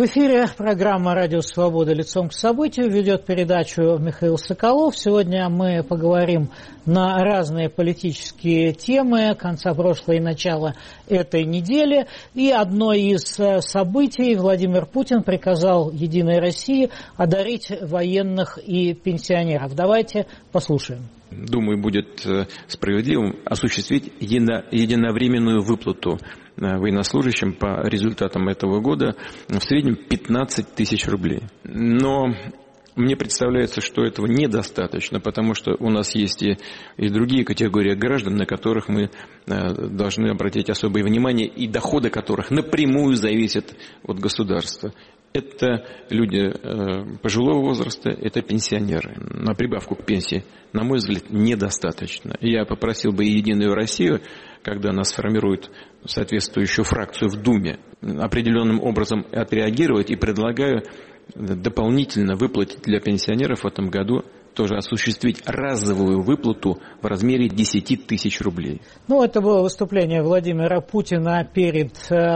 В эфире программа «Радио Свобода. Лицом к событию». Ведет передачу Михаил Соколов. Сегодня мы поговорим на разные политические темы конца прошлой и начала этой недели. И одно из событий: Владимир Путин приказал «Единой России» одарить военных и пенсионеров. Давайте послушаем. Думаю, будет справедливым осуществить единовременную выплату военнослужащим по результатам этого года в среднем 15 тысяч рублей. Но мне представляется, что этого недостаточно, потому что у нас есть и другие категории граждан, на которых мы должны обратить особое внимание, и доходы которых напрямую зависят от государства. Это люди пожилого возраста, это пенсионеры. На прибавку к пенсии, на мой взгляд, недостаточно. Я попросил бы «Единую Россию», когда она сформирует соответствующую фракцию в Думе, определенным образом отреагировать, и предлагаю дополнительно выплатить для пенсионеров в этом году, тоже осуществить разовую выплату в размере 10 тысяч рублей. Это было выступление Владимира Путина перед,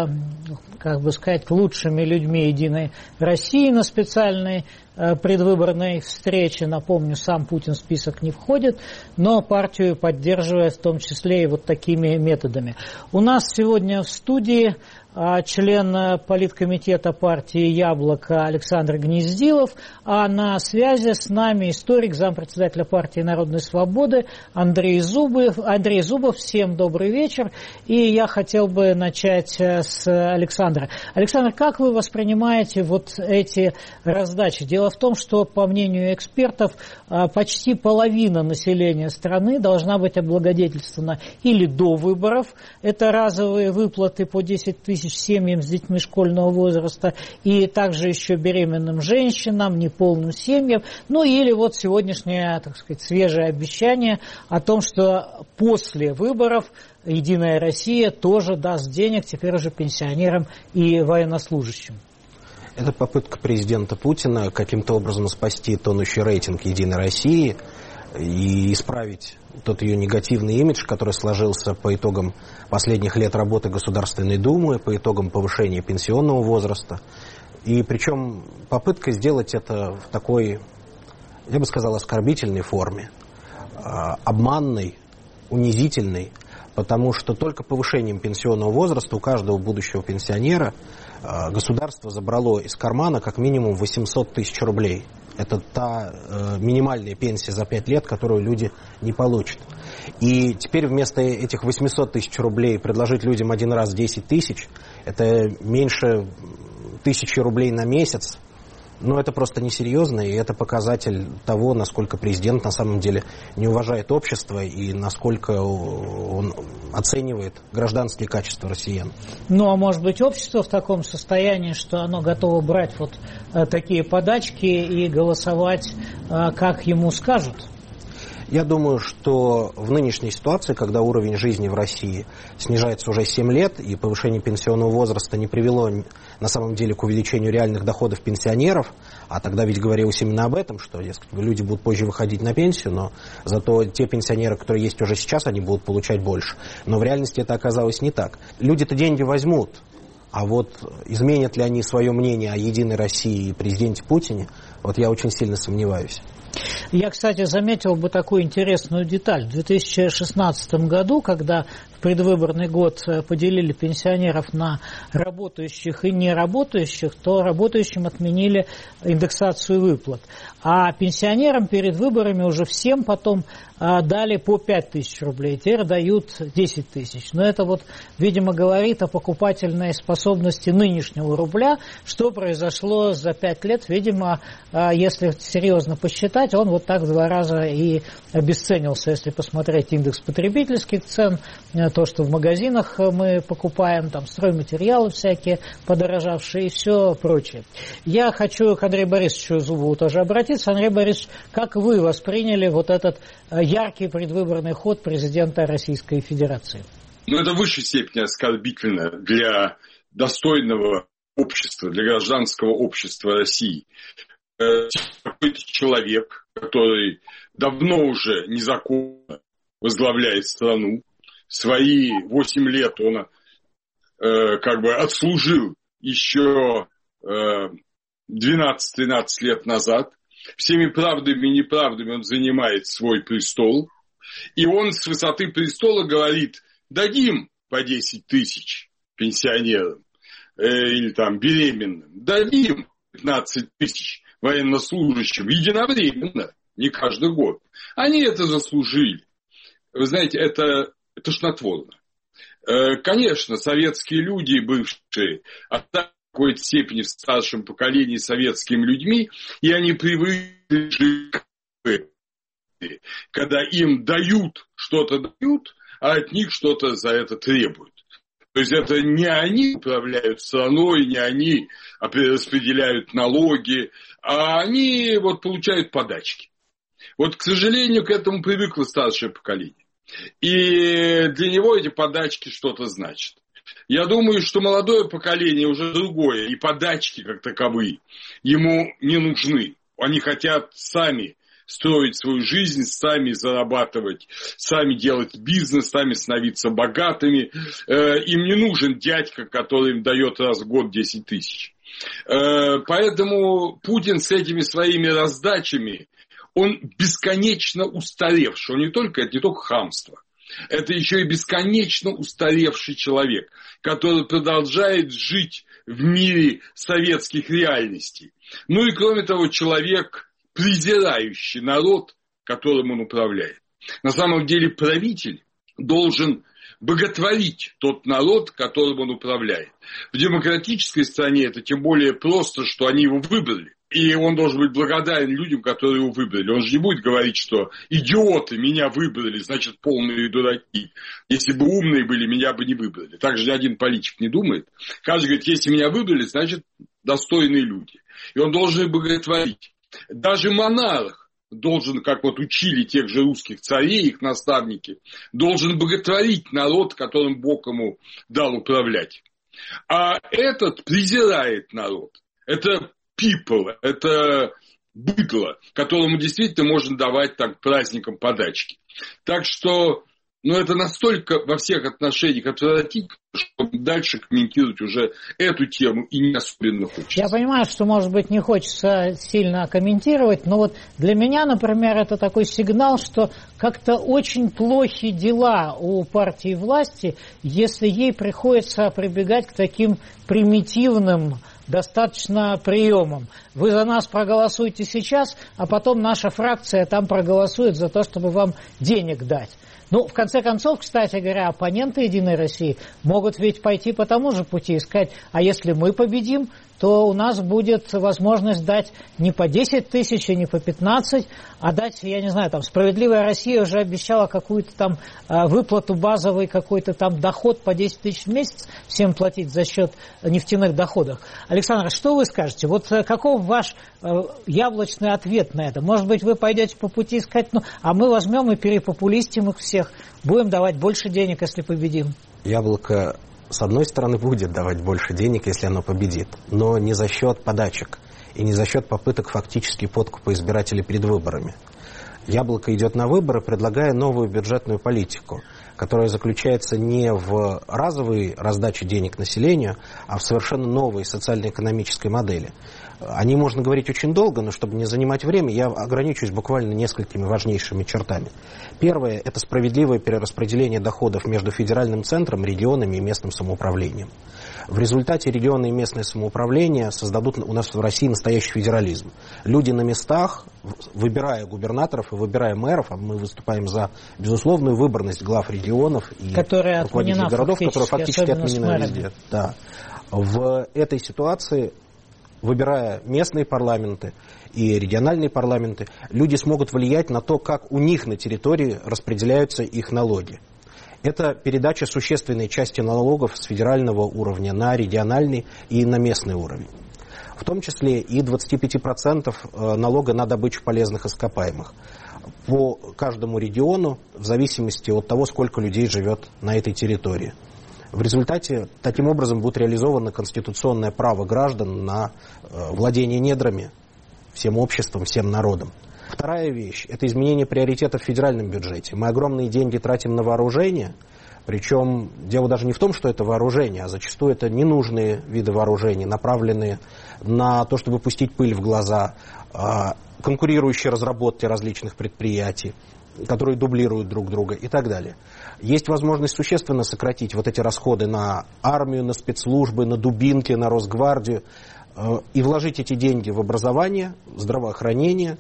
лучшими людьми «Единой России» на специальной предвыборной встрече. Напомню, сам Путин в список не входит, но партию поддерживает в том числе и вот такими методами. У нас сегодня в студии член политкомитета партии «Яблоко» Александр Гнездилов, а на связи с нами историк, зампредседателя партии «Народной свободы» Андрей Зубов. Всем добрый вечер. И я хотел бы начать с Александра. Александр, как вы воспринимаете вот эти раздачи? Дело в том, что, по мнению экспертов, почти половина населения страны должна быть облагодетельствована или до выборов. Это разовые выплаты по 10 тысяч семьям с детьми школьного возраста, и также еще беременным женщинам, неполным семьям. Или вот сегодняшнее, свежее обещание о том, что после выборов «Единая Россия» тоже даст денег теперь уже пенсионерам и военнослужащим. Это попытка президента Путина каким-то образом спасти тонущий рейтинг «Единой России» и исправить тот ее негативный имидж, который сложился по итогам последних лет работы Государственной Думы, по итогам повышения пенсионного возраста. И причем попытка сделать это в такой, я бы сказал, оскорбительной форме, обманной, унизительной, потому что только повышением пенсионного возраста у каждого будущего пенсионера государство забрало из кармана как минимум 800 тысяч рублей. Это та минимальная пенсия за 5 лет, которую люди не получат. И теперь вместо этих 800 тысяч рублей предложить людям один раз 10 тысяч, это меньше 1000 рублей на месяц. Но это просто несерьезно, и это показатель того, насколько президент на самом деле не уважает общество и насколько он оценивает гражданские качества россиян. А может быть, общество в таком состоянии, что оно готово брать вот такие подачки и голосовать, как ему скажут? Я думаю, что в нынешней ситуации, когда уровень жизни в России снижается уже 7 лет, и повышение пенсионного возраста не привело на самом деле к увеличению реальных доходов пенсионеров, а тогда ведь говорилось именно об этом, что люди будут позже выходить на пенсию, но зато те пенсионеры, которые есть уже сейчас, они будут получать больше. Но в реальности это оказалось не так. Люди-то деньги возьмут, а вот изменят ли они свое мнение о «Единой России» и президенте Путине, вот я очень сильно сомневаюсь. Я, кстати, заметил бы такую интересную деталь. В 2016 году, когда в предвыборный год поделили пенсионеров на работающих и неработающих, то работающим отменили индексацию выплат. А пенсионерам перед выборами уже всем потом дали по 5 тысяч рублей, теперь дают 10 тысяч. Но это видимо, говорит о покупательной способности нынешнего рубля, что произошло за 5 лет. Видимо, если серьезно посчитать, он так в 2 раза и обесценился. Если посмотреть индекс потребительских цен, то, что в магазинах мы покупаем, там стройматериалы всякие подорожавшие и все прочее. Я хочу к Андрею Борисовичу Зубову тоже обратиться. Андрей Борисович, как вы восприняли этот яркий предвыборный ход президента Российской Федерации? Это в высшей степени оскорбительно для достойного общества, для гражданского общества России. Какой-то человек, который давно уже незаконно возглавляет страну, свои 8 лет он отслужил еще 12-13 лет назад. Всеми правдами и неправдами он занимает свой престол. И он с высоты престола говорит: дадим по 10 тысяч пенсионерам или там беременным, дадим 15 тысяч военнослужащим единовременно, не каждый год. Они это заслужили. Вы знаете, это тошнотворно. Конечно, советские люди, бывшие, в какой-то степени в старшем поколении советскими людьми, и они привыкли жить, когда им дают, а от них что-то за это требуют. То есть это не они управляют страной, не они распределяют налоги, а они вот получают подачки. Вот, к сожалению, к этому привыкло старшее поколение. И для него эти подачки что-то значат. Я думаю, что молодое поколение уже другое, и подачки как таковые ему не нужны. Они хотят сами строить свою жизнь, сами зарабатывать, сами делать бизнес, сами становиться богатыми. Им не нужен дядька, который им дает раз в год 10 тысяч. Поэтому Путин с этими своими раздачами, он бесконечно устаревший. Он это не только хамство. Это еще и бесконечно устаревший человек, который продолжает жить в мире советских реальностей. Ну и кроме того, человек, презирающий народ, которым он управляет. На самом деле правитель должен боготворить тот народ, которым он управляет. В демократической стране это тем более просто, что они его выбрали. И он должен быть благодарен людям, которые его выбрали. Он же не будет говорить, что идиоты меня выбрали, значит полные дураки. Если бы умные были, меня бы не выбрали. Так же ни один политик не думает. Каждый говорит, если меня выбрали, значит достойные люди. И он должен их боготворить. Даже монарх должен, как вот учили тех же русских царей, их наставники, должен боготворить народ, которым Бог ему дал управлять. А этот презирает народ. Это people, это быдло, которому действительно можно давать так праздникам подачки. Так что, это настолько во всех отношениях отвратительно, что дальше комментировать уже эту тему и не особенно хочется. Я понимаю, что, может быть, не хочется сильно комментировать, но вот для меня, например, это такой сигнал, что как-то очень плохи дела у партии власти, если ей приходится прибегать к таким примитивным достаточно приемом. Вы за нас проголосуйте сейчас, а потом наша фракция там проголосует за то, чтобы вам денег дать. В конце концов, кстати говоря, оппоненты «Единой России» могут ведь пойти по тому же пути и сказать, а если мы победим, то у нас будет возможность дать не по 10 тысяч, и не по 15, а дать, я не знаю, «Справедливая Россия» уже обещала какую-то там выплату, базовый какой-то там доход по 10 тысяч в месяц всем платить за счет нефтяных доходов. Александр, что вы скажете? Вот каков ваш яблочный ответ на это? Может быть, вы пойдете по пути и сказать, а мы возьмем и перепопулистим их всех, будем давать больше денег, если победим? Яблоко, с одной стороны, будет давать больше денег, если оно победит, но не за счет подачек и не за счет попыток фактически подкупа избирателей перед выборами. Яблоко идет на выборы, предлагая новую бюджетную политику, которая заключается не в разовой раздаче денег населению, а в совершенно новой социально-экономической модели. О ней можно говорить очень долго, но чтобы не занимать время, я ограничусь буквально несколькими важнейшими чертами. Первое – это справедливое перераспределение доходов между федеральным центром, регионами и местным самоуправлением. В результате регионы и местное самоуправление создадут у нас в России настоящий федерализм. Люди на местах, выбирая губернаторов и выбирая мэров, а мы выступаем за безусловную выборность глав регионов и руководителей городов, которая фактически отменена везде. Да. В этой ситуации, выбирая местные парламенты и региональные парламенты, люди смогут влиять на то, как у них на территории распределяются их налоги. Это передача существенной части налогов с федерального уровня на региональный и на местный уровень. В том числе и 25% налога на добычу полезных ископаемых по каждому региону в зависимости от того, сколько людей живет на этой территории. В результате таким образом будет реализовано конституционное право граждан на владение недрами всем обществом, всем народом. Вторая вещь – это изменение приоритетов в федеральном бюджете. Мы огромные деньги тратим на вооружение, Причем дело даже не в том, что это вооружение, а зачастую это ненужные виды вооружений, направленные на то, чтобы пустить пыль в глаза, конкурирующие разработки различных предприятий, которые дублируют друг друга и так далее. Есть возможность существенно сократить вот эти расходы на армию, на спецслужбы, на дубинки, на Росгвардию и вложить эти деньги в образование, в здравоохранение,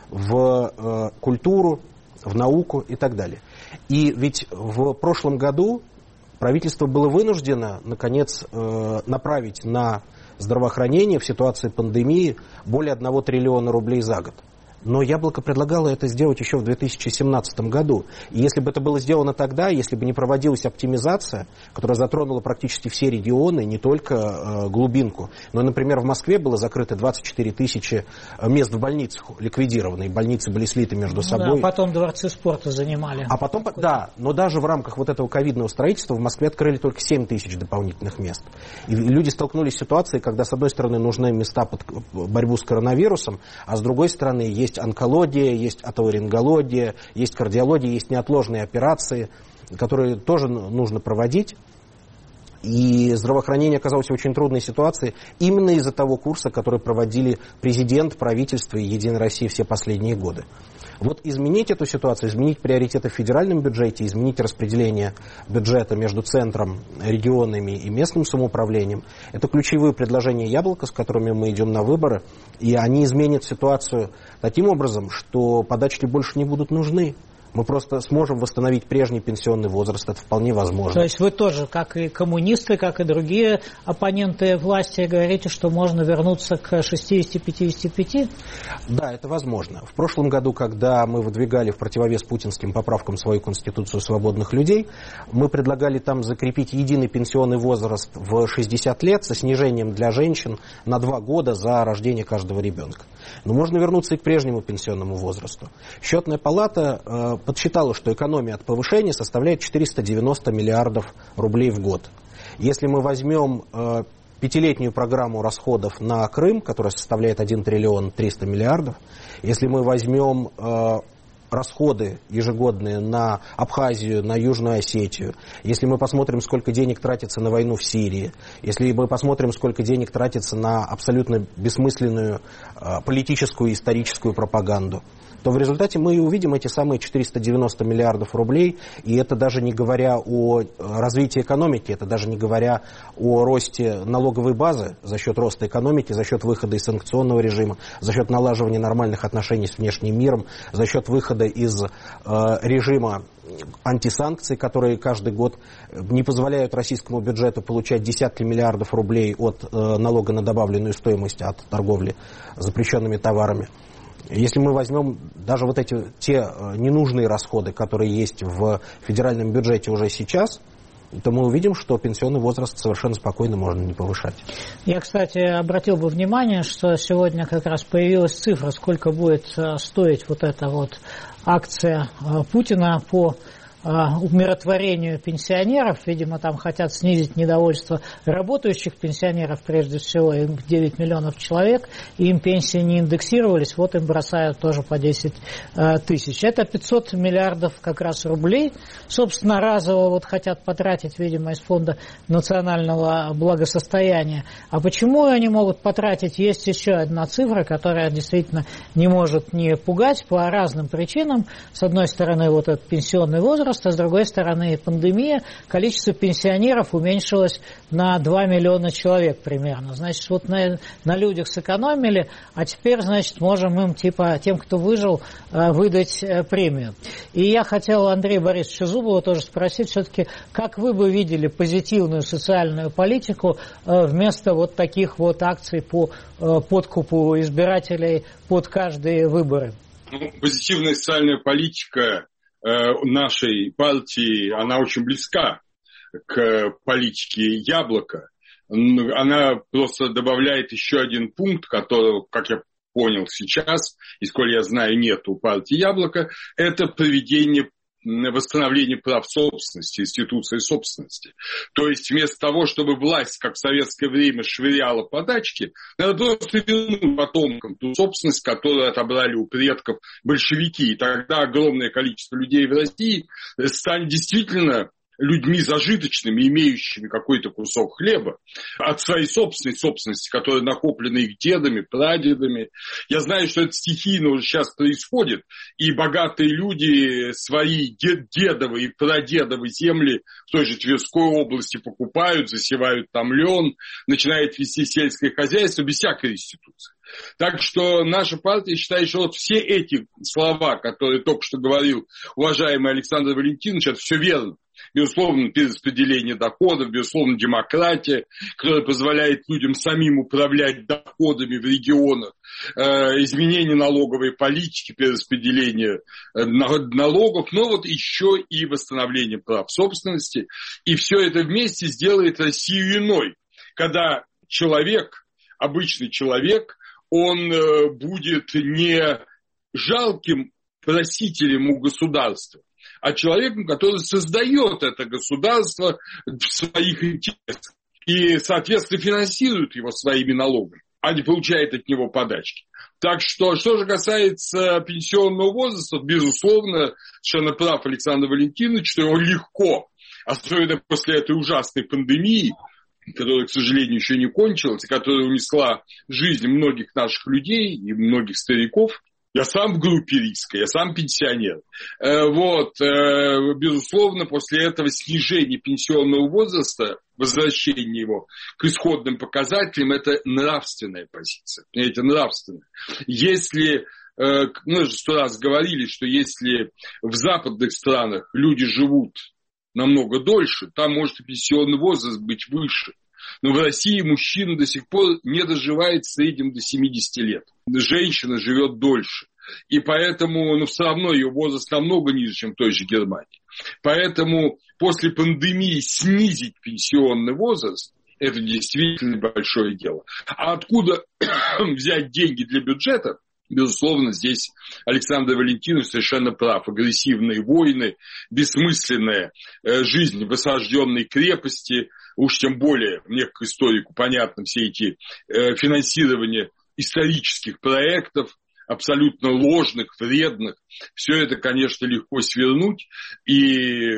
в культуру, в науку и так далее. И ведь в прошлом году правительство было вынуждено, наконец, направить на здравоохранение в ситуации пандемии более 1 триллиона рублей за год. Но Яблоко предлагало это сделать еще в 2017 году. И если бы это было сделано тогда, если бы не проводилась оптимизация, которая затронула практически все регионы, не только глубинку, но, например, в Москве было закрыто 24 тысячи мест в больницах, ликвидированы, и больницы были слиты между собой. Да, потом дворцы спорта занимали. А потом, да, но даже в рамках вот этого ковидного строительства в Москве открыли только 7 тысяч дополнительных мест. И люди столкнулись с ситуацией, когда, с одной стороны, нужны места под борьбу с коронавирусом, а с другой стороны, есть онкология, есть отоларингология, есть кардиология, есть неотложные операции, которые тоже нужно проводить. И здравоохранение оказалось в очень трудной ситуации именно из-за того курса, который проводили президент, правительство и Единая Россия все последние годы. Вот изменить эту ситуацию, изменить приоритеты в федеральном бюджете, изменить распределение бюджета между центром, регионами и местным самоуправлением, это ключевые предложения Яблока, с которыми мы идем на выборы, и они изменят ситуацию таким образом, что подачки больше не будут нужны. Мы просто сможем восстановить прежний пенсионный возраст, это вполне возможно. То есть вы тоже, как и коммунисты, как и другие оппоненты власти, говорите, что можно вернуться к 60-55? Да, это возможно. В прошлом году, когда мы выдвигали в противовес путинским поправкам свою Конституцию свободных людей, мы предлагали там закрепить единый пенсионный возраст в 60 лет со снижением для женщин на 2 года за рождение каждого ребенка. Но можно вернуться и к прежнему пенсионному возрасту. Счетная палата подсчитала, что экономия от повышения составляет 490 миллиардов рублей в год. Если мы возьмем 5-летнюю программу расходов на Крым, которая составляет 1 триллион 300 миллиардов, если мы возьмем расходы ежегодные на Абхазию, на Южную Осетию, если мы посмотрим, сколько денег тратится на войну в Сирии, если мы посмотрим, сколько денег тратится на абсолютно бессмысленную политическую и историческую пропаганду, то в результате мы и увидим эти самые 490 миллиардов рублей, и это даже не говоря о развитии экономики, это даже не говоря о росте налоговой базы за счет роста экономики, за счет выхода из санкционного режима, за счет налаживания нормальных отношений с внешним миром, за счет выхода из режима антисанкций, которые каждый год не позволяют российскому бюджету получать десятки миллиардов рублей от налога на добавленную стоимость от торговли запрещенными товарами. Если мы возьмем даже вот эти те ненужные расходы, которые есть в федеральном бюджете уже сейчас, то мы увидим, что пенсионный возраст совершенно спокойно можно не повышать. Я, кстати, обратил бы внимание, что сегодня как раз появилась цифра, сколько будет стоить вот эта вот акция Путина по умиротворению пенсионеров. Видимо, там хотят снизить недовольство работающих пенсионеров, прежде всего, им 9 миллионов человек, и им пенсии не индексировались, вот им бросают тоже по 10 тысяч. Это 500 миллиардов как раз рублей, собственно, разово вот хотят потратить, видимо, из фонда национального благосостояния. А почему они могут потратить? Есть еще одна цифра, которая действительно не может не пугать по разным причинам. С одной стороны, вот этот пенсионный возраст, а с другой стороны пандемия, количество пенсионеров уменьшилось на 2 миллиона человек примерно. Значит, вот на людях сэкономили, а теперь, значит, можем им, типа, тем, кто выжил, выдать премию. И я хотел Андрея Борисовича Зубова тоже спросить, все-таки, как вы бы видели позитивную социальную политику вместо вот таких вот акций по подкупу избирателей под каждые выборы? Позитивная социальная политика нашей партии, она очень близка к политике Яблока. Она просто добавляет еще один пункт, который, как я понял сейчас, и сколь я знаю, нет у партии Яблока, это восстановление прав собственности, институции собственности. То есть вместо того, чтобы власть, как в советское время, швыряла подачки, надо просто вернуть потомкам ту собственность, которую отобрали у предков большевики. И тогда огромное количество людей в России станет действительно людьми зажиточными, имеющими какой-то кусок хлеба от своей собственной собственности, которая накоплена их дедами, прадедами. Я знаю, что это стихийно уже сейчас происходит, и богатые люди свои дедовые и прадедовые земли в той же Тверской области покупают, засевают там лен, начинают вести сельское хозяйство без всякой реституции. Так что наша партия считает, что вот все эти слова, которые только что говорил уважаемый Александр Валентинович, это все верно. Безусловно, перераспределение доходов, безусловно, демократия, которая позволяет людям самим управлять доходами в регионах, изменение налоговой политики, перераспределение налогов, но вот еще и восстановление прав собственности. И все это вместе сделает Россию иной, когда человек, обычный человек, он будет не жалким просителем у государства, а человеком, который создает это государство в своих интересах и, соответственно, финансирует его своими налогами, а не получает от него подачки. Так что же касается пенсионного возраста, безусловно, совершенно прав Александр Валентинович, что его легко, особенно после этой ужасной пандемии, которая, к сожалению, еще не кончилась, и которая унесла жизнь многих наших людей и многих стариков. Я сам в группе риска, я сам пенсионер. Безусловно, после этого снижения пенсионного возраста, возвращения его к исходным показателям, это нравственная позиция. Понимаете, нравственная. Если, мы же 100 раз говорили, что если в западных странах люди живут намного дольше, там может и пенсионный возраст быть выше. Но в России мужчина до сих пор не доживает в среднем до 70 лет. Женщина живет дольше. И поэтому, все равно ее возраст намного ниже, чем в той же Германии. Поэтому после пандемии снизить пенсионный возраст – это действительно большое дело. А откуда взять деньги для бюджета? Безусловно, здесь Александр Валентинович совершенно прав. Агрессивные войны, бессмысленная жизнь в осажденной крепости, уж тем более, мне как историку понятно, все эти финансирования исторических проектов, абсолютно ложных, вредных. Все это, конечно, легко свернуть. И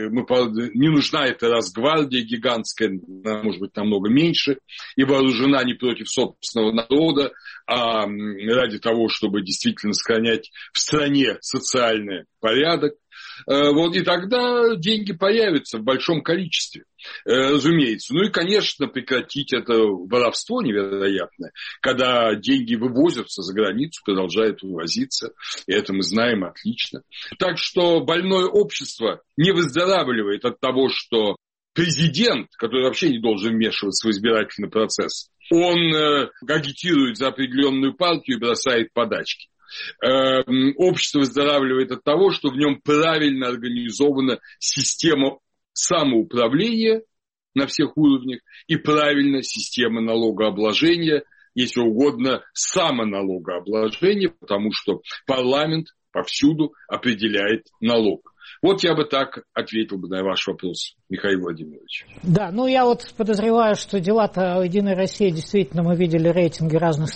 не нужна эта Росгвардия гигантская, может быть, намного меньше, и вооружена не против собственного народа, а ради того, чтобы действительно сохранять в стране социальный порядок. И тогда деньги появятся в большом количестве, разумеется. Ну и, конечно, прекратить это воровство невероятное, когда деньги вывозятся за границу, продолжают вывозиться, и это мы знаем отлично. Так что больное общество не выздоравливает от того, что президент, который вообще не должен вмешиваться в избирательный процесс, он агитирует за определенную партию и бросает подачки. Общество выздоравливает от того, что в нем правильно организована система самоуправления на всех уровнях и правильно система налогообложения, если угодно, самоналогообложения, потому что парламент повсюду определяет налог. Вот я бы так ответил бы на ваш вопрос, Михаил Владимирович. Да, я подозреваю, что дела-то «Единой России» действительно мы видели рейтинги разных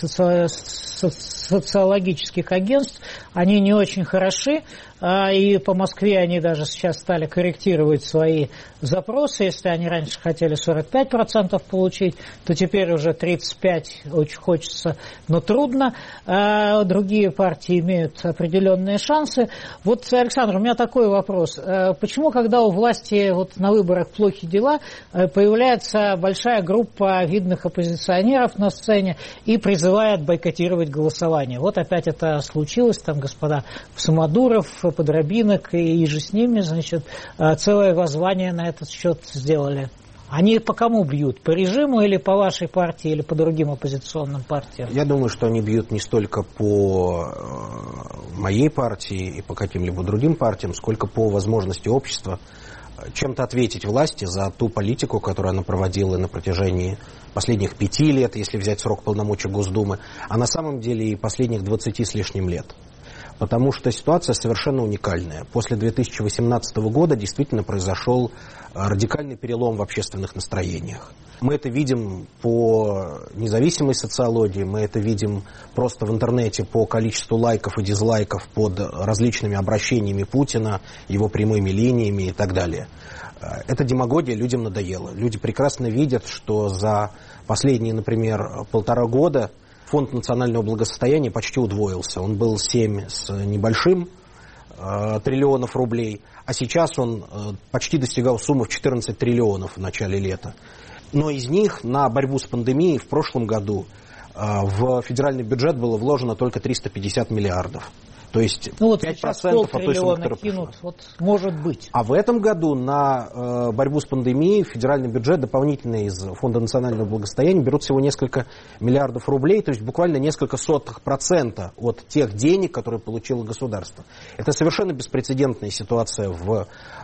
социологических агентств, они не очень хороши, и по Москве они даже сейчас стали корректировать свои запросы. Если они раньше хотели 45% получить, то теперь уже 35% очень хочется, но трудно. Другие партии имеют определенные шансы. Александр, у меня такой вопрос. Почему, когда у власти на выборах плохи дела, появляется большая группа видных оппозиционеров на сцене и призывает бойкотировать голосование? Опять это случилось, господа Самодуров, Подробинок и же с ними, целое воззвание на этот счет сделали. Они по кому бьют? По режиму или по вашей партии, или по другим оппозиционным партиям? Я думаю, что они бьют не столько по моей партии и по каким-либо другим партиям, сколько по возможности общества чем-то ответить власти за ту политику, которую она проводила на протяжении последних 5 лет, если взять срок полномочий Госдумы, а на самом деле и последних 20 с лишним лет. потому что ситуация совершенно уникальная. После 2018 года действительно произошел радикальный перелом в общественных настроениях. Мы это видим по независимой социологии, мы это видим просто в интернете по количеству лайков и дизлайков под различными обращениями Путина, его прямыми линиями и так далее. Эта демагогия людям надоела. Люди прекрасно видят, что за последние, например, 1,5 года фонд национального благосостояния почти удвоился. Он был 7 с небольшим триллионов рублей, а сейчас он почти достигал суммы в 14 триллионов в начале лета. Но из них на борьбу с пандемией в прошлом году в федеральный бюджет было вложено только 350 миллиардов. То есть 5% от той суммы, которая кинут, вот, может быть. А в этом году на борьбу с пандемией в федеральный бюджет дополнительно из Фонда национального благосостояния берут всего несколько миллиардов рублей, то есть буквально несколько сотых процента от тех денег, которые получило государство. Это совершенно беспрецедентная ситуация в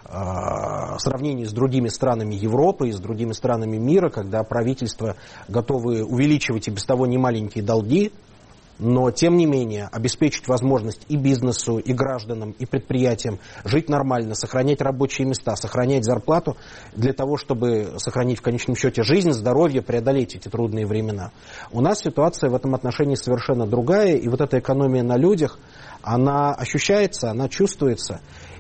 сравнении с другими странами Европы и с другими странами мира, когда правительства готовы увеличивать и без того немаленькие долги, но, тем не менее, обеспечить возможность и бизнесу, и гражданам, и предприятиям жить нормально, сохранять рабочие места, сохранять зарплату для того, чтобы сохранить в конечном счете жизнь, здоровье, преодолеть эти трудные времена. У нас ситуация в этом отношении совершенно другая, и вот эта экономия на людях, она ощущается, она чувствуется.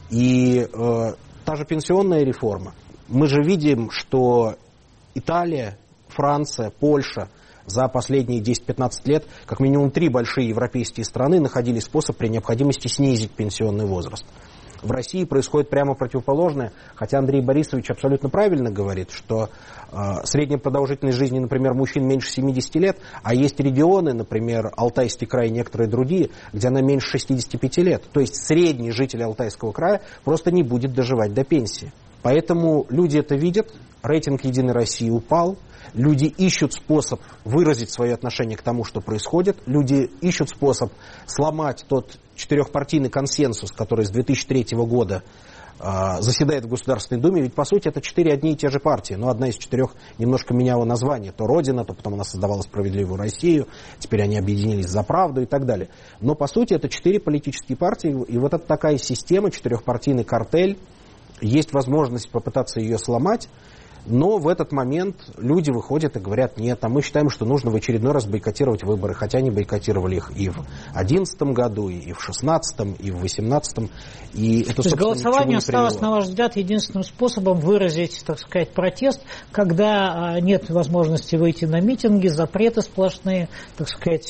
И та же пенсионная реформа. Мы же видим, что Италия, Франция, Польша за последние 10-15 лет, как минимум 3 большие европейские страны находили способ при необходимости снизить пенсионный возраст. В России происходит прямо противоположное, хотя Андрей Борисович абсолютно правильно говорит, что средняя продолжительность жизни, например, мужчин меньше 70 лет, а есть регионы, например, Алтайский край и некоторые другие, где она меньше 65 лет. То есть средний житель Алтайского края просто не будет доживать до пенсии. Поэтому люди это видят, рейтинг «Единой России» упал, люди ищут способ выразить свое отношение к тому, что происходит, люди ищут способ сломать тот 4-партийный консенсус, который с 2003 года заседает в Государственной Думе, ведь по сути это 4 одни и те же партии, но одна из 4 немножко меняла название, то Родина, то потом она создавала «Справедливую Россию», теперь они объединились за правду и так далее. Но по сути это 4 политические партии, и вот это такая система, 4-партийный картель, есть возможность попытаться ее сломать, но в этот момент люди выходят и говорят: нет, а мы считаем, что нужно в очередной раз бойкотировать выборы, хотя они бойкотировали их и в 2011 году, и в 2016, и в 2018. И это, то есть голосование осталось, на ваш взгляд, единственным способом выразить, так сказать, протест, когда нет возможности выйти на митинги, запреты сплошные, так сказать,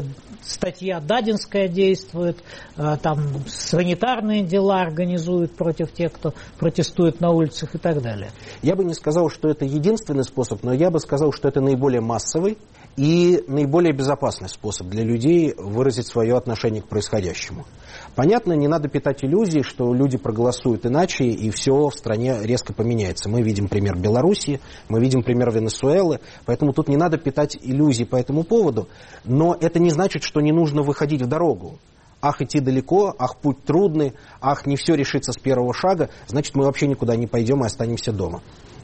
статья Дадинская действует, там санитарные дела организуют против тех, кто протестует на улицах и так далее. Я бы не сказал, что это единственный способ, но я бы сказал, что это наиболее массовый и наиболее безопасный способ для людей выразить свое отношение к происходящему. Понятно, не надо питать иллюзий, что люди проголосуют иначе, и все в стране резко поменяется. Мы видим пример Белоруссии, мы видим пример Венесуэлы, поэтому тут не надо питать иллюзий по этому поводу, но это не значит, что не нужно выходить в дорогу. Ах, идти далеко, ах, путь трудный, ах, не все решится с первого шага, значит, мы вообще никуда не пойдем и останемся дома.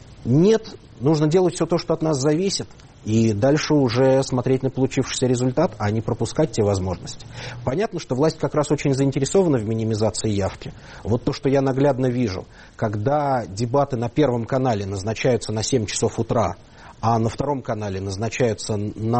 Нет, нужно делать все то, что от нас зависит, и дальше уже смотреть на получившийся результат, а не пропускать те возможности. Понятно, что власть как раз очень заинтересована в минимизации явки. Вот то, что я наглядно вижу, когда дебаты на Первом канале назначаются на 7 часов утра, а на Втором канале назначаются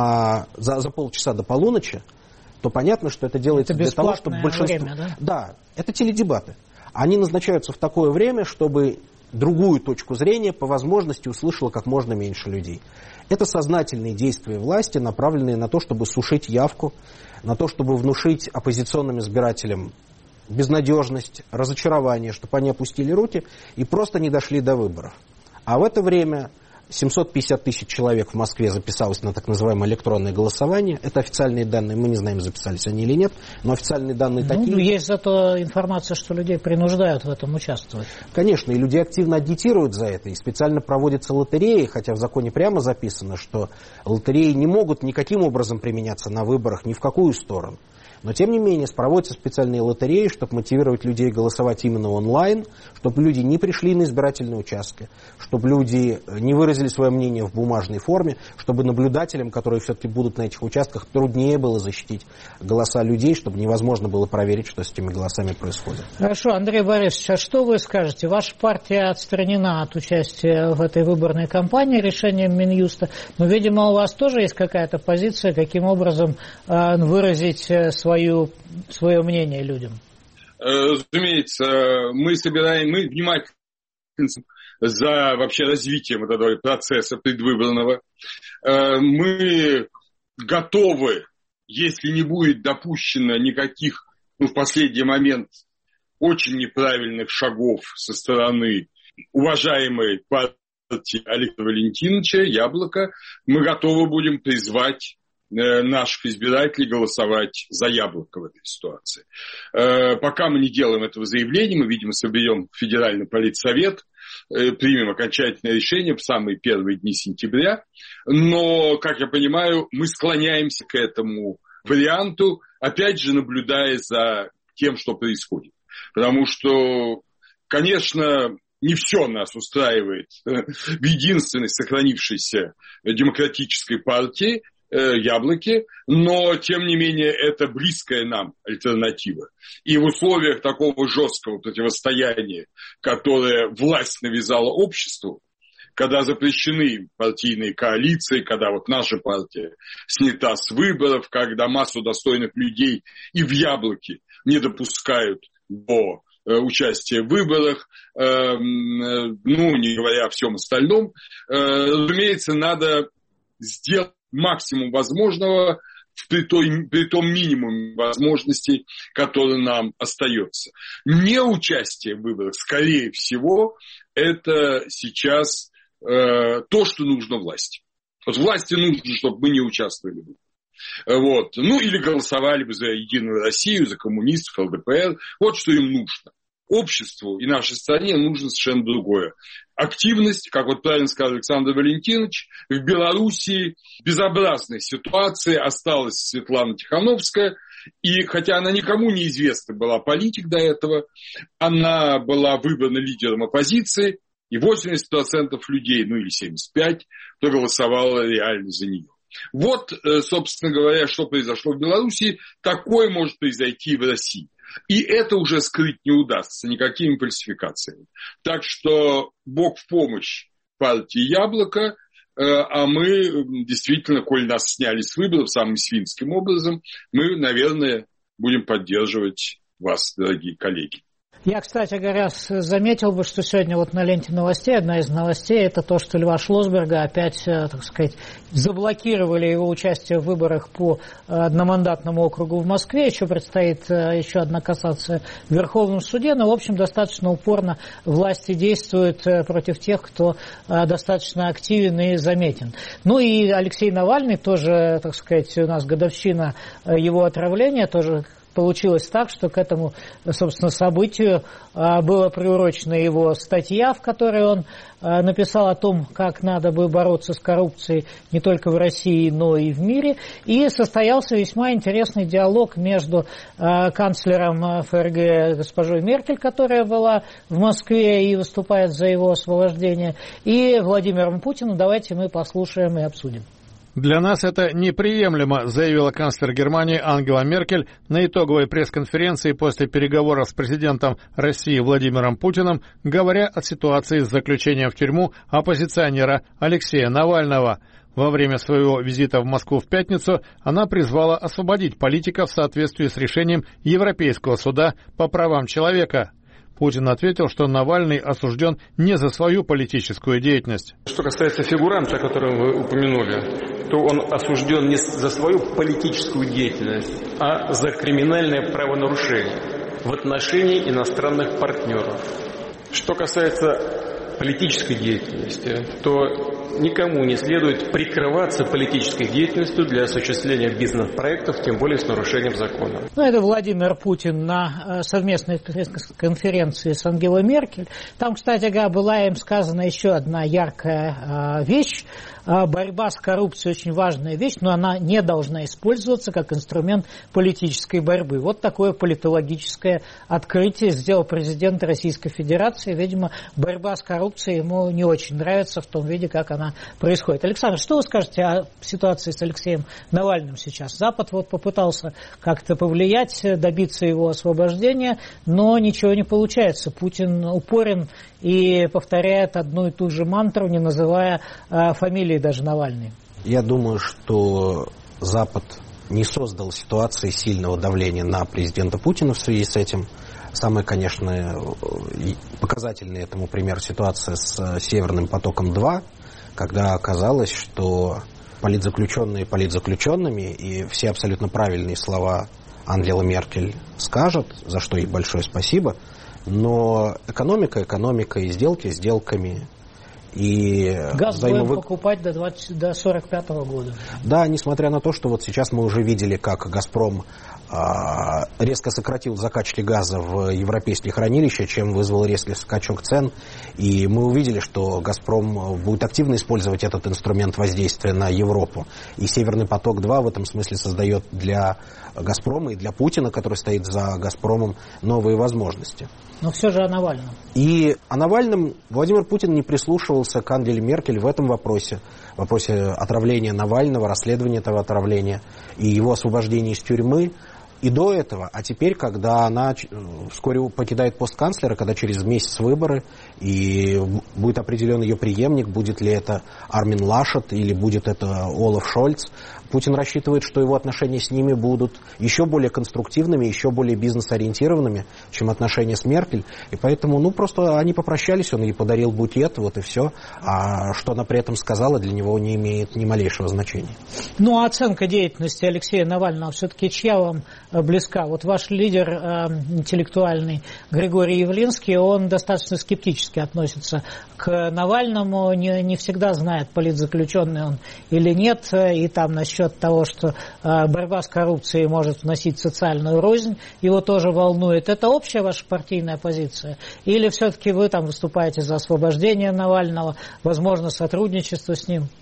за полчаса до полуночи, то понятно, что это делается для того, чтобы большинство... время, да? Да, это теледебаты. Они назначаются в такое время, чтобы другую точку зрения по возможности услышало как можно меньше людей. Это сознательные действия власти, направленные на то, чтобы сушить явку, на то, чтобы внушить оппозиционным избирателям безнадежность, разочарование, чтобы они опустили руки и просто не дошли до выборов. А в это время 750 тысяч человек в Москве записалось на так называемое электронное голосование. Это официальные данные, мы не знаем, записались они или нет, но официальные данные такие. Есть зато информация, что людей принуждают в этом участвовать. Конечно, и люди активно агитируют за это, и специально проводятся лотереи, хотя в законе прямо записано, что лотереи не могут никаким образом применяться на выборах ни в какую сторону. Но, тем не менее, проводятся специальные лотереи, чтобы мотивировать людей голосовать именно онлайн, чтобы люди не пришли на избирательные участки, чтобы люди не выразили свое мнение в бумажной форме, чтобы наблюдателям, которые все-таки будут на этих участках, труднее было защитить голоса людей, чтобы невозможно было проверить, что с этими голосами происходит. Хорошо, Андрей Борисович, а что вы скажете? Ваша партия отстранена от участия в этой выборной кампании решением Минюста, но, видимо, у вас тоже есть какая-то позиция, каким образом выразить свое мнение людям? Разумеется, мы внимательно за вообще развитием этого процесса предвыборного. Мы готовы, если не будет допущено никаких, в последний момент, очень неправильных шагов со стороны уважаемой партии Алексея Валентиновича, Яблоко, мы готовы будем призвать наших избирателей голосовать за Яблоко в этой ситуации. Пока мы не делаем этого заявления, мы, видимо, соберем Федеральный политсовет, примем окончательное решение в самые первые дни сентября. Но, как я понимаю, мы склоняемся к этому варианту, опять же, наблюдая за тем, что происходит. Потому что, конечно, не все нас устраивает в единственной сохранившейся демократической партии, Яблоке, но, тем не менее, это близкая нам альтернатива. И в условиях такого жесткого противостояния, которое власть навязала обществу, когда запрещены партийные коалиции, когда вот наша партия снята с выборов, когда массу достойных людей и в Яблоке не допускают до участия в выборах, не говоря о всем остальном, разумеется, надо сделать максимум возможного при том минимуме возможностей, который нам остается. Неучастие в выборах, скорее всего, это сейчас то, что нужно власти. Вот власти нужно, чтобы мы не участвовали в выборах. Или голосовали бы за Единую Россию, за коммунистов, ЛДПР. Вот что им нужно. Обществу и нашей стране нужно совершенно другое. Активность, как вот правильно сказал Александр Валентинович, в Белоруссии в безобразной ситуации осталась Светлана Тихановская, и хотя она никому не известна была политик до этого, она была выбрана лидером оппозиции, и 80% людей, или 75%, проголосовало реально за нее. Вот, собственно говоря, что произошло в Белоруссии, такое может произойти и в России. И это уже скрыть не удастся никакими фальсификациями. Так что Бог в помощь партии Яблоко, а мы действительно, коль нас сняли с выборов самым свинским образом, мы, наверное, будем поддерживать вас, дорогие коллеги. Я, кстати говоря, заметил бы, что сегодня на ленте новостей, одна из новостей, это то, что Льва Шлосберга опять, так сказать, заблокировали его участие в выборах по одномандатному округу в Москве. Еще предстоит еще одна кассация в Верховном суде, но, в общем, достаточно упорно власти действуют против тех, кто достаточно активен и заметен. И Алексей Навальный тоже, так сказать, у нас годовщина его отравления, тоже получилось так, что к этому, собственно, событию была приурочена его статья, в которой он написал о том, как надо бы бороться с коррупцией не только в России, но и в мире. И состоялся весьма интересный диалог между канцлером ФРГ госпожой Меркель, которая была в Москве и выступает за его освобождение, и Владимиром Путиным. Давайте мы послушаем и обсудим. Для нас это неприемлемо, заявила канцлер Германии Ангела Меркель на итоговой пресс-конференции после переговоров с президентом России Владимиром Путиным, говоря о ситуации с заключением в тюрьму оппозиционера Алексея Навального. Во время своего визита в Москву в пятницу она призвала освободить политика в соответствии с решением Европейского суда по правам человека. Путин ответил, что Навальный осужден не за свою политическую деятельность. Что касается фигуранта, которого вы упомянули, то он осужден не за свою политическую деятельность, а за криминальное правонарушение в отношении иностранных партнеров. Что касается политической деятельности, то никому не следует прикрываться политической деятельностью для осуществления бизнес-проектов, тем более с нарушением закона. Это Владимир Путин на совместной пресс-конференции с Ангелой Меркель. Там, кстати говоря, была им сказана еще одна яркая вещь. Борьба с коррупцией очень важная вещь, но она не должна использоваться как инструмент политической борьбы. Вот такое политологическое открытие сделал президент Российской Федерации. Видимо, борьба с коррупцией ему не очень нравится в том виде, как она происходит. Александр, что вы скажете о ситуации с Алексеем Навальным сейчас? Запад попытался как-то повлиять, добиться его освобождения, но ничего не получается. Путин упорен и повторяет одну и ту же мантру, не называя фамилии даже Навальный. Я думаю, что Запад не создал ситуации сильного давления на президента Путина в связи с этим. Самое, конечно, показательный этому пример ситуация с «Северным потоком-2», когда оказалось, что политзаключенные политзаключенными, и все абсолютно правильные слова Ангела Меркель скажет, за что ей большое спасибо, но экономика экономикой, сделки сделками. И газ будем покупать до 45-го года. Да, несмотря на то, что вот сейчас мы уже видели, как «Газпром» резко сократил закачки газа в европейские хранилища, чем вызвал резкий скачок цен. И мы увидели, что «Газпром» будет активно использовать этот инструмент воздействия на Европу. И «Северный поток-2» в этом смысле создает для «Газпрома» и для Путина, который стоит за «Газпромом», новые возможности. Но все же о Навальном. И о Навальном Владимир Путин не прислушивался к Ангеле Меркель в этом вопросе отравления Навального, расследования этого отравления и его освобождения из тюрьмы. И до этого, а теперь, когда она вскоре покидает пост канцлера, когда через месяц выборы, и будет определен ее преемник, будет ли это Армин Лашет или будет это Олаф Шольц, Путин рассчитывает, что его отношения с ними будут еще более конструктивными, еще более бизнес-ориентированными, чем отношения с Меркель. И поэтому, просто они попрощались, он ей подарил букет, вот и все. А что она при этом сказала, для него не имеет ни малейшего значения. Ну, а оценка деятельности Алексея Навального все-таки чья вам близка? Вот ваш лидер интеллектуальный Григорий Явлинский, он достаточно скептически относится к Навальному, не всегда знает, политзаключенный он или нет, и там насчет того, что борьба с коррупцией может вносить социальную рознь, его тоже волнует. Это общая ваша партийная позиция? Или все-таки вы там выступаете за освобождение Навального, возможно, сотрудничество с ним?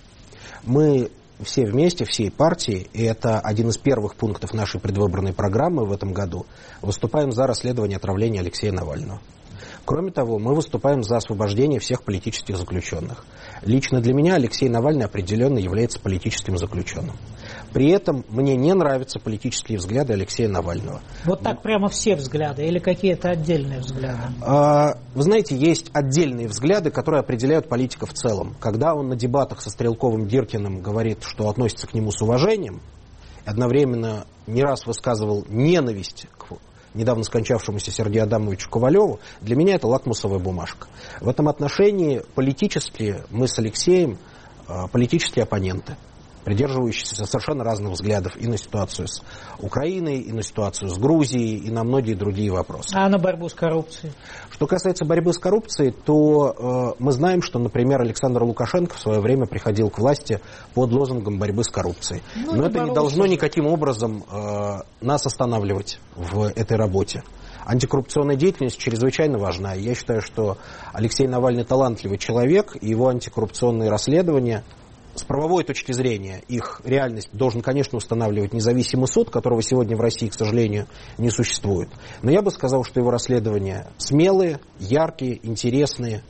Мы все вместе, всей партии, и это один из первых пунктов нашей предвыборной программы в этом году, выступаем за расследование отравления Алексея Навального. Кроме того, мы выступаем за освобождение всех политических заключенных. Лично для меня Алексей Навальный определенно является политическим заключенным. При этом мне не нравятся политические взгляды Алексея Навального. Вот так прямо все взгляды или какие-то отдельные взгляды? Вы знаете, есть отдельные взгляды, которые определяют политика в целом. Когда он на дебатах со Стрелковым-Гиркиным говорит, что относится к нему с уважением, одновременно не раз высказывал ненависть к недавно скончавшемуся Сергею Адамовичу Ковалеву, для меня это лакмусовая бумажка. В этом отношении политически мы с Алексеем политические оппоненты, придерживающиеся совершенно разных взглядов и на ситуацию с Украиной, и на ситуацию с Грузией, и на многие другие вопросы. А на борьбу с коррупцией? Что касается борьбы с коррупцией, то мы знаем, что, например, Александр Лукашенко в свое время приходил к власти под лозунгом борьбы с коррупцией. Но это не должно никаким образом нас останавливать в этой работе. Антикоррупционная деятельность чрезвычайно важна. Я считаю, что Алексей Навальный талантливый человек, и его антикоррупционные расследования, с правовой точки зрения, их реальность должен, конечно, устанавливать независимый суд, которого сегодня в России, к сожалению, не существует. Но я бы сказал, что его расследования смелые, яркие, интересные,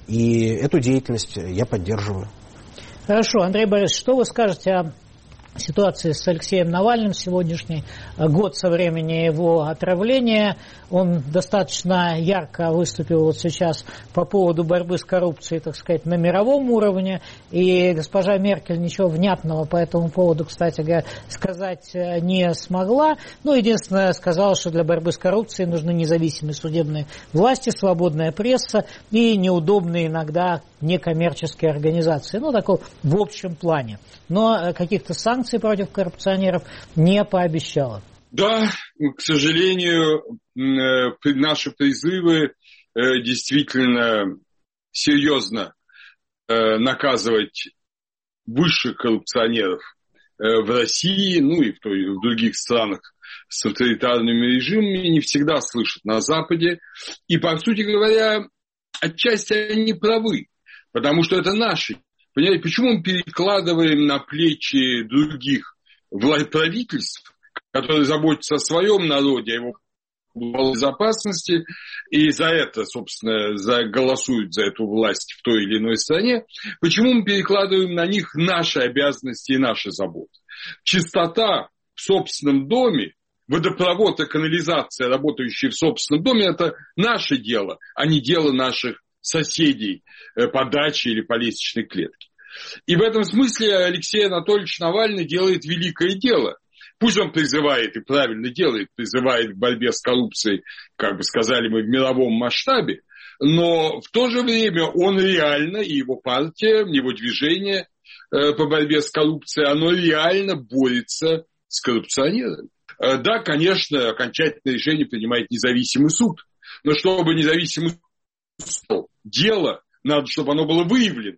и эту деятельность я поддерживаю. Хорошо, Андрей Борисович, что вы скажете о ситуации с Алексеем Навальным сегодняшний год со времени его отравления? Он достаточно ярко выступил вот сейчас по поводу борьбы с коррупцией, так сказать, на мировом уровне. И госпожа Меркель ничего внятного по этому поводу, кстати говоря, сказать не смогла. Ну, единственное, сказала, что для борьбы с коррупцией нужны независимые судебные власти, свободная пресса и неудобные иногда некоммерческие организации. Ну, такой в общем плане. Но каких-то санкций против коррупционеров не пообещала. Да, к сожалению, наши призывы действительно серьезно наказывать высших коррупционеров в России, ну и в других странах с авторитарными режимами, не всегда слышат на Западе. И, по сути говоря, отчасти они правы, потому что это наши. Понимаете, почему мы перекладываем на плечи других правительств, которые заботятся о своем народе, о его безопасности, и за это, собственно, голосуют за эту власть в той или иной стране, почему мы перекладываем на них наши обязанности и наши заботы? Чистота в собственном доме, водопровод и канализация, работающие в собственном доме, это наше дело, а не дело наших соседей по даче или по лестничной клетке. И в этом смысле Алексей Анатольевич Навальный делает великое дело. Пусть он призывает, и правильно делает, призывает к борьбе с коррупцией, как бы сказали мы, в мировом масштабе, но в то же время он реально, и его партия, его движение по борьбе с коррупцией, оно реально борется с коррупционерами. Да, конечно, окончательное решение принимает независимый суд, но чтобы независимый суд дело, надо, чтобы оно было выявлено.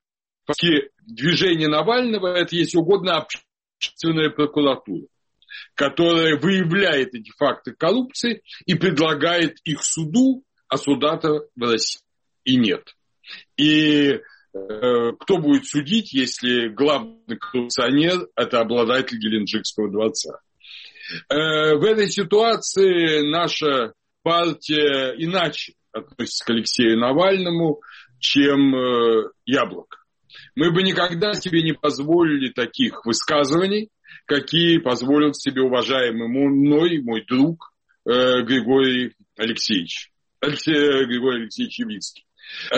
Движение Навального – это, если угодно, общественная прокуратура, которая выявляет эти факты коррупции и предлагает их суду, а суда-то в России и нет. И кто будет судить, если главный коррупционер – это обладатель Геленджикского дворца? В этой ситуации наша партия иначе относится к Алексею Навальному, чем Яблоко. Мы бы никогда себе не позволили таких высказываний, какие позволил себе уважаемый мной, мой друг Григорий Алексеевич Явлинский.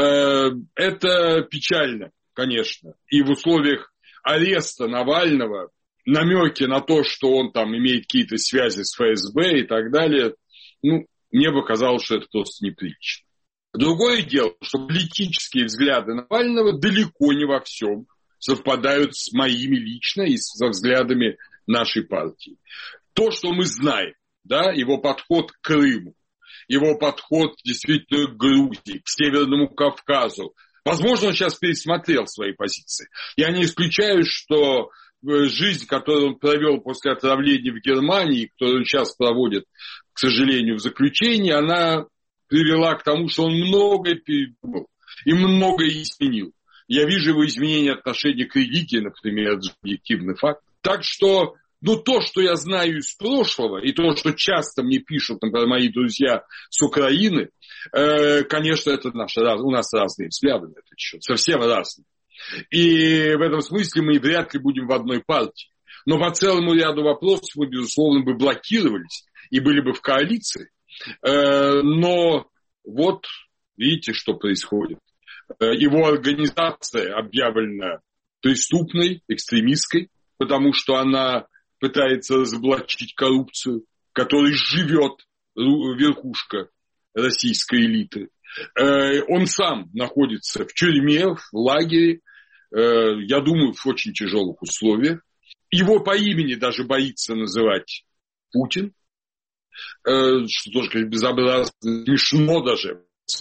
Это печально, конечно. И в условиях ареста Навального, намеки на то, что он там имеет какие-то связи с ФСБ и так далее, мне бы казалось, что это просто неприлично. Другое дело, что политические взгляды Навального далеко не во всем совпадают с моими лично и со взглядами нашей партии. То, что мы знаем, да, его подход к Крыму, его подход действительно к Грузии, к Северному Кавказу. Возможно, он сейчас пересмотрел свои позиции. Я не исключаю, что жизнь, которую он провел после отравления в Германии, которую он сейчас проводит, к сожалению, в заключении, она привела к тому, что он многое передумал и многое изменил. Я вижу его изменение отношения к религии, например, это объективный факт. Так что, то, что я знаю из прошлого, и то, что часто мне пишут, например, мои друзья с Украины, конечно, это у нас разные взгляды на этот счет, совсем разные. И в этом смысле мы вряд ли будем в одной партии. Но по целому ряду вопросов мы, безусловно, бы блокировались и были бы в коалиции. Но вот видите, что происходит. Его организация объявлена преступной, экстремистской, потому что она пытается разоблачить коррупцию, которой живет верхушка российской элиты. Он сам находится в тюрьме, в лагере, я думаю, в очень тяжелых условиях. Его по имени даже боится называть Путин, что тоже, конечно, безобразно, смешно даже,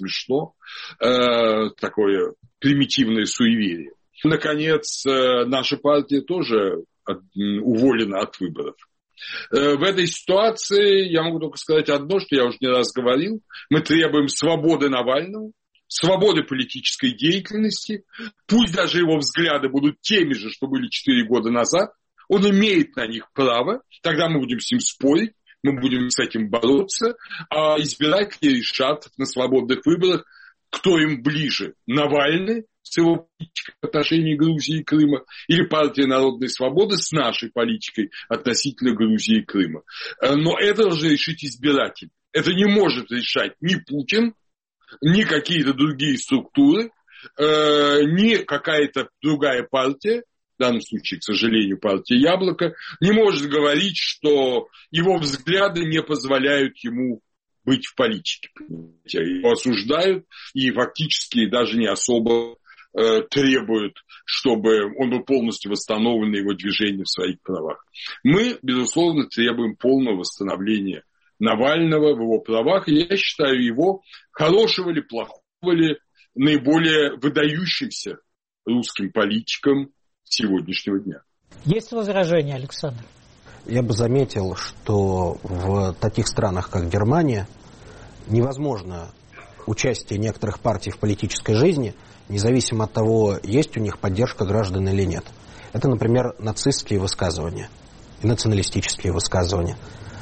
такое примитивное суеверие. Наконец, наша партия тоже уволена от выборов. В этой ситуации я могу только сказать одно, что я уже не раз говорил. Мы требуем свободы Навального, свободы политической деятельности. Пусть даже его взгляды будут теми же, что были 4 года назад. Он имеет на них право. Тогда мы будем с ним спорить. Мы будем с этим бороться, а избиратели решат на свободных выборах, кто им ближе. Навальный с его политикой в отношении Грузии и Крыма или партия Народной Свободы с нашей политикой относительно Грузии и Крыма. Но это должны решить избиратели. Это не может решать ни Путин, ни какие-то другие структуры, ни какая-то другая партия. В данном случае, к сожалению, партия Яблоко, не может говорить, что его взгляды не позволяют ему быть в политике. Его осуждают и фактически даже не особо требуют, чтобы он был полностью восстановлен, его движение в своих правах. Мы, безусловно, требуем полного восстановления Навального в его правах. И я считаю его, хорошего ли, плохого ли, наиболее выдающимся русским политикам сегодняшнего дня. Есть возражения, Александр? Я бы заметил, что в таких странах, как Германия, невозможно участие некоторых партий в политической жизни, независимо от того, есть у них поддержка граждан или нет. Это, например, нацистские высказывания и националистические высказывания.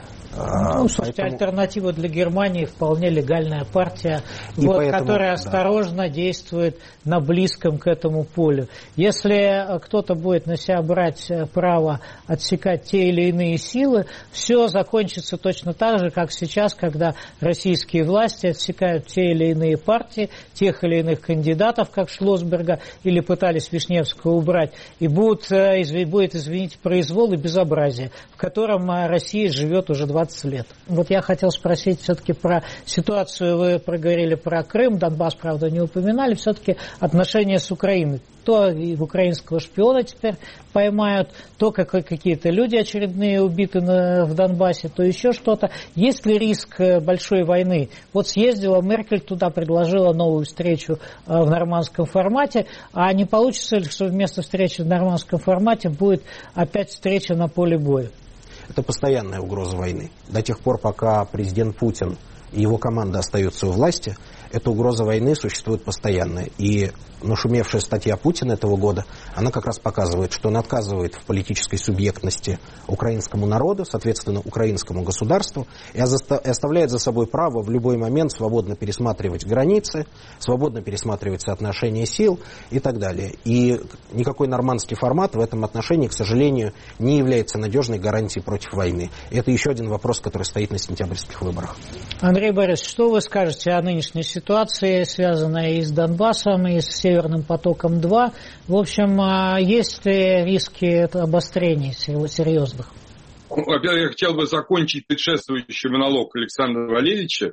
Ну, слушайте, альтернатива для Германии вполне легальная партия, которая осторожно действует на близком к этому полю. Если кто-то будет на себя брать право отсекать те или иные силы, все закончится точно так же, как сейчас, когда российские власти отсекают те или иные партии, тех или иных кандидатов, как Шлоссберга, или пытались Вишневского убрать, и будет, извините, произвол и безобразие, в котором Россия живет уже 20 лет. Вот я хотел спросить все-таки про ситуацию, вы проговорили про Крым, Донбасс, правда, не упоминали, все-таки отношения с Украиной. То и украинского шпиона теперь поймают, то какие-то люди очередные убиты в Донбассе, то еще что-то. Есть ли риск большой войны? Вот съездила Меркель туда, предложила новую встречу в нормандском формате, а не получится ли, что вместо встречи в нормандском формате будет опять встреча на поле боя? Это постоянная угроза войны. До тех пор, пока президент Путин и его команда остаются у власти, эта угроза войны существует постоянно. И нашумевшая статья Путина этого года, она как раз показывает, что он отказывает в политической субъектности украинскому народу, соответственно, украинскому государству, и оставляет за собой право в любой момент свободно пересматривать границы, свободно пересматривать соотношение сил и так далее. И никакой нормандский формат в этом отношении, к сожалению, не является надежной гарантией против войны. И это еще один вопрос, который стоит на сентябрьских выборах. Андрей Борисович, что вы скажете о нынешней ситуации, связанной и с Донбассом, и с Северным потоком-2? В общем, есть ли риски обострений серьезных? Во-первых, я хотел бы закончить предшествующий монолог Александра Валерьевича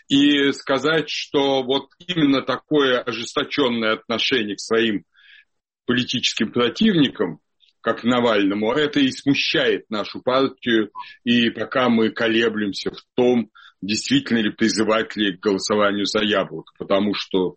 и сказать, что вот именно такое ожесточенное отношение к своим политическим противникам, как Навальному, это и смущает нашу партию, и пока мы колеблемся в том, действительно ли призывать ли к голосованию за Яблоко. Потому что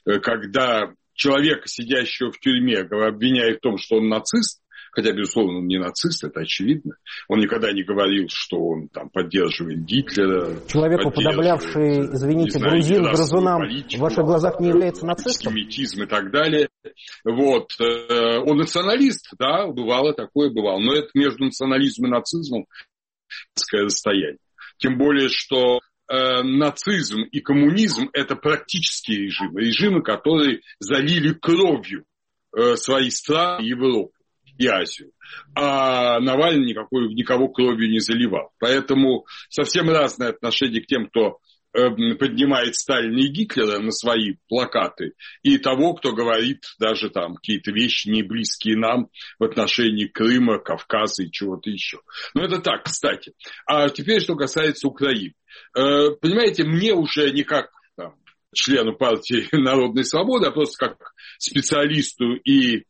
когда человека, сидящего в тюрьме, обвиняют в том, что он нацист, хотя, безусловно, он не нацист, это очевидно. Он никогда не говорил, что он там поддерживает Гитлера. Человек, уподоблявший, извините, грузин грызунам, в ваших глазах не является нацистом? Антисемитизм и так далее. Вот. Он националист, да, бывало такое, бывало. Но это между национализмом и нацизмом расстояние. Тем более, что нацизм и коммунизм – это практические режимы. Режимы, которые залили кровью свои страны, Европу и Азию. А Навальный никого кровью не заливал. Поэтому совсем разное отношение к тем, кто поднимает Сталина и Гитлера на свои плакаты, и того, кто говорит даже там какие-то вещи не близкие нам в отношении Крыма, Кавказа и чего-то еще. Но это так, кстати. А теперь, что касается Украины. Понимаете, мне уже не как члену партии Народной Свободы, а просто как специалисту и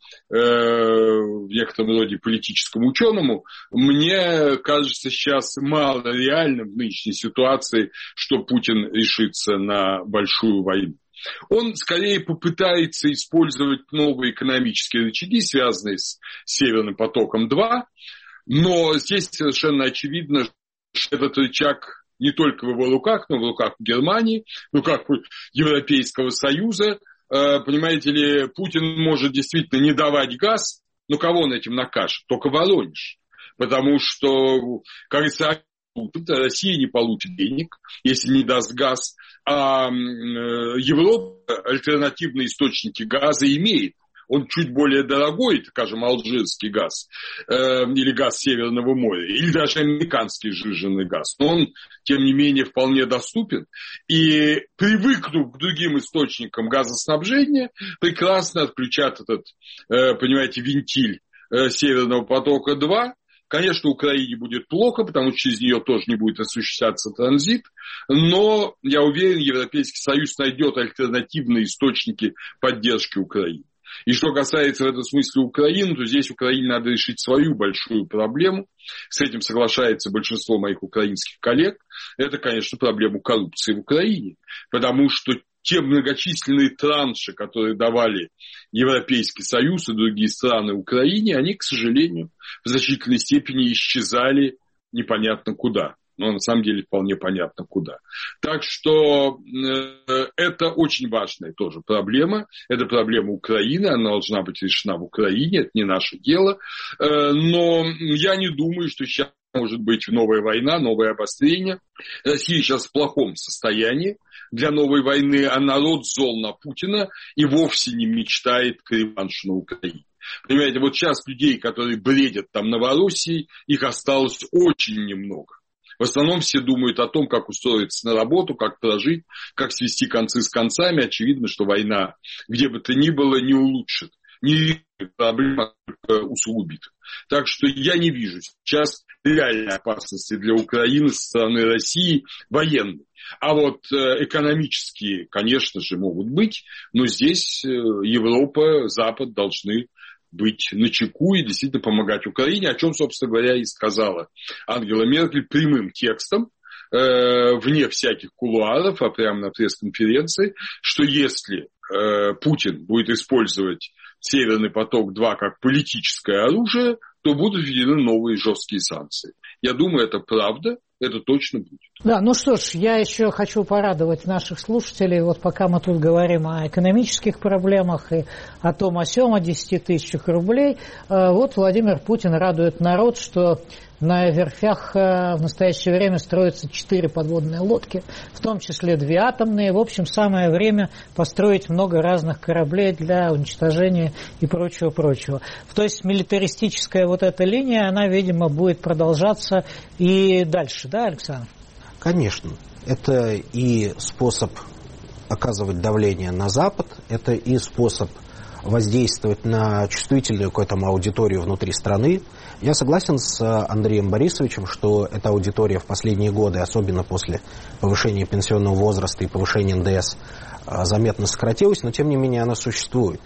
в некотором роде политическому ученому, мне кажется сейчас мало реальным в нынешней ситуации, что Путин решится на большую войну. Он скорее попытается использовать новые экономические рычаги, связанные с Северным потоком-2, но здесь совершенно очевидно, что этот рычаг не только в его руках, но в руках Германии, в руках Европейского Союза. Понимаете ли, Путин может действительно не давать газ, но кого он этим накажет? Только Воронеж. Потому что, как говорится, Россия не получит денег, если не даст газ, а Европа альтернативные источники газа имеет. Он чуть более дорогой, скажем, алжирский газ или газ Северного моря, или даже американский сжиженный газ. Но он, тем не менее, вполне доступен. И привыкнув к другим источникам газоснабжения, прекрасно отключат этот, понимаете, вентиль Северного потока-2. Конечно, Украине будет плохо, потому что через нее тоже не будет осуществляться транзит. Но, я уверен, Европейский Союз найдет альтернативные источники поддержки Украины. И что касается в этом смысле Украины, то здесь Украине надо решить свою большую проблему. С этим соглашается большинство моих украинских коллег. Это, конечно, проблема коррупции в Украине. Потому что те многочисленные транши, которые давали Европейский Союз и другие страны Украине, они, к сожалению, в значительной степени исчезали непонятно куда. Но на самом деле вполне понятно куда. Так что это очень важная тоже проблема. Это проблема Украины, она должна быть решена в Украине, это не наше дело. Но я не думаю, что сейчас может быть новая война, новое обострение. Россия сейчас в плохом состоянии для новой войны, а народ зол на Путина и вовсе не мечтает к реваншу на Украине. Понимаете, вот сейчас людей, которые бредят там Новороссией, их осталось очень немного. В основном все думают о том, как устроиться на работу, как прожить, как свести концы с концами. Очевидно, что война, где бы то ни было, не улучшит, не решит проблему, а только усугубит. Так что я не вижу сейчас реальной опасности для Украины со стороны России военной. А вот экономические, конечно же, могут быть, но здесь Европа, Запад должны быть начеку и действительно помогать Украине, о чем, собственно говоря, и сказала Ангела Меркель прямым текстом, вне всяких кулуаров, а прямо на пресс-конференции, что если Путин будет использовать Северный поток-2 как политическое оружие, то будут введены новые жесткие санкции. Я думаю, это правда, это точно будет. Да, ну что ж, я еще хочу порадовать наших слушателей. Вот пока мы тут говорим о экономических проблемах и о том, о сём, о 10 тысячах рублей, вот Владимир Путин радует народ, что на верфях в настоящее время строятся 4 подводные лодки, в том числе 2 атомные. В общем, самое время построить много разных кораблей для уничтожения и прочего-прочего. То есть милитаристическая вот эта линия, она, видимо, будет продолжаться и дальше, да, Александр? Конечно. Это и способ оказывать давление на Запад, это и способ воздействовать на чувствительную какую-то аудиторию внутри страны. Я согласен с Андреем Борисовичем, что эта аудитория в последние годы, особенно после повышения пенсионного возраста и повышения НДС, заметно сократилась, но тем не менее она существует.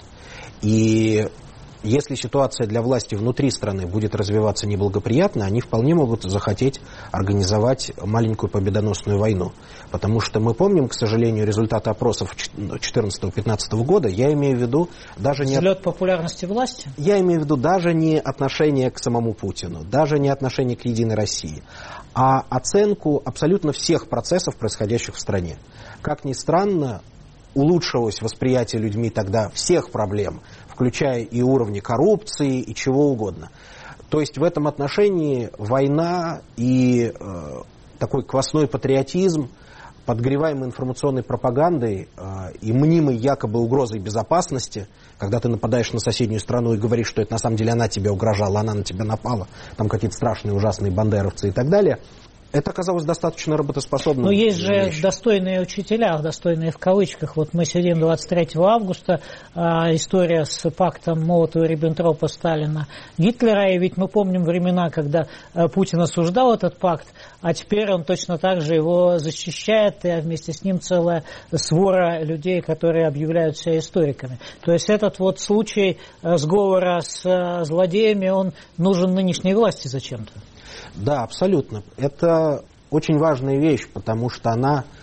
И если ситуация для власти внутри страны будет развиваться неблагоприятно, они вполне могут захотеть организовать маленькую победоносную войну. Потому что мы помним, к сожалению, результаты опросов 2014-2015 года. Я имею в виду даже не... Взлет популярности власти? Я имею в виду даже не отношение к самому Путину, даже не отношение к «Единой России», а оценку абсолютно всех процессов, происходящих в стране. Как ни странно, улучшилось восприятие людьми тогда всех проблем, включая и уровни коррупции, и чего угодно. То есть в этом отношении война и такой квасной патриотизм, подгреваемый информационной пропагандой и мнимой якобы угрозой безопасности, когда ты нападаешь на соседнюю страну и говоришь, что это на самом деле она тебе угрожала, она на тебя напала, там какие-то страшные ужасные бандеровцы и так далее, это оказалось достаточно работоспособным. Но есть же достойные учителя, достойные в кавычках. Вот мы сидим 23 августа, история с пактом Молотова-Риббентропа, Сталина, Гитлера, и ведь мы помним времена, когда Путин осуждал этот пакт, а теперь он точно так же его защищает, и вместе с ним целая свора людей, которые объявляют себя историками. То есть этот вот случай сговора с злодеями, он нужен нынешней власти зачем-то. Да, абсолютно. Это очень важная вещь, потому что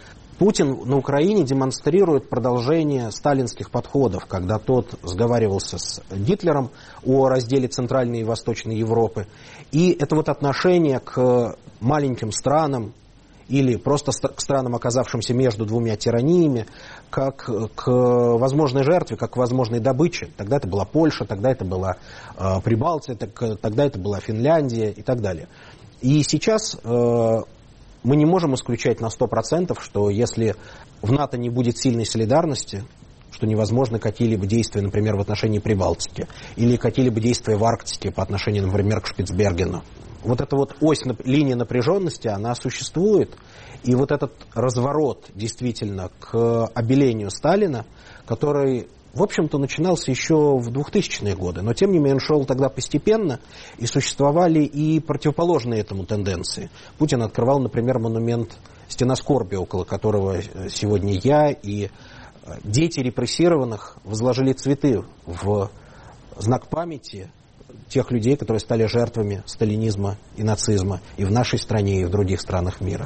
Путин на Украине демонстрирует продолжение сталинских подходов, когда тот сговаривался с Гитлером о разделе Центральной и Восточной Европы. И это вот отношение к маленьким странам или просто к странам, оказавшимся между двумя тираниями, как к возможной жертве, как к возможной добыче. Тогда это была Польша, тогда это была Прибалтия, тогда это была Финляндия и так далее. И сейчас мы не можем исключать на 100%, что если в НАТО не будет сильной солидарности, что невозможны какие-либо действия, например, в отношении Прибалтики, или какие-либо действия в Арктике по отношению, например, к Шпицбергену. Вот эта вот ось, линия напряженности, она существует. И вот этот разворот действительно к обелению Сталина, который, в общем-то, начинался еще в 2000-е годы, но тем не менее он шел тогда постепенно, и существовали и противоположные этому тенденции. Путин открывал, например, монумент «Стена скорби», около которого сегодня я и дети репрессированных возложили цветы в знак памяти тех людей, которые стали жертвами сталинизма и нацизма и в нашей стране, и в других странах мира.